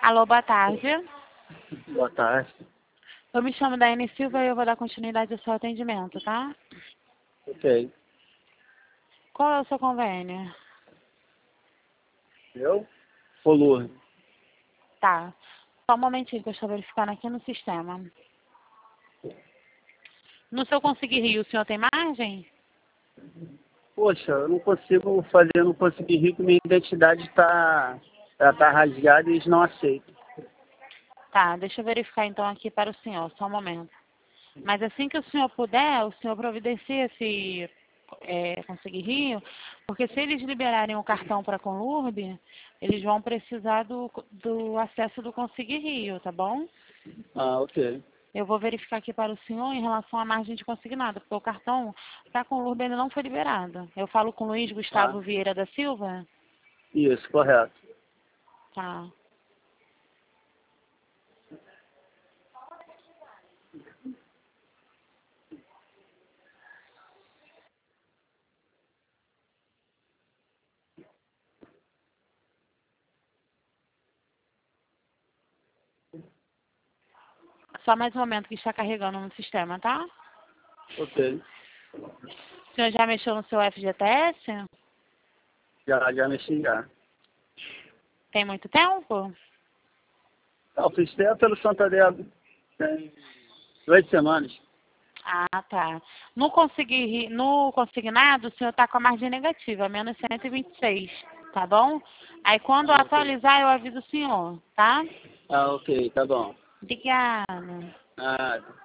Alô, boa tarde. Boa tarde. Eu me chamo Daiane Silva e eu vou dar continuidade ao seu atendimento, tá? Ok. Qual é o seu convênio? Eu? Polur. Tá. Só um momentinho que eu estou verificando aqui no sistema. No seu Conseguir Rio, o senhor tem margem? Poxa, eu não consigo fazer, eu não consegui rir que minha identidade tá rasgada e eles não aceitam. Tá, deixa eu verificar então aqui para o senhor, só um momento. Mas assim que o senhor puder, o senhor providencia esse Conseguir Rio, porque se eles liberarem o cartão para a Conlurb, eles vão precisar do acesso do Conseguir Rio, tá bom? Ah, ok. Eu vou verificar aqui para o senhor em relação à margem de consignado, porque o cartão para a Conlurb ainda não foi liberado. Eu falo com Luiz Tá. Gustavo Vieira da Silva? Isso, correto. Tá. Só mais um momento que está carregando no sistema, tá? Ok. O senhor já mexeu no seu FGTS? Já mexi já. Tem muito tempo? Não, fiz tempo pelo Santander tem 2 semanas. Ah, tá. No consignado, o senhor está com a margem negativa, menos 126, tá bom? Aí quando Ah, ok. atualizar, eu aviso o senhor, tá? Ah, ok, tá bom. Obrigada. Ah,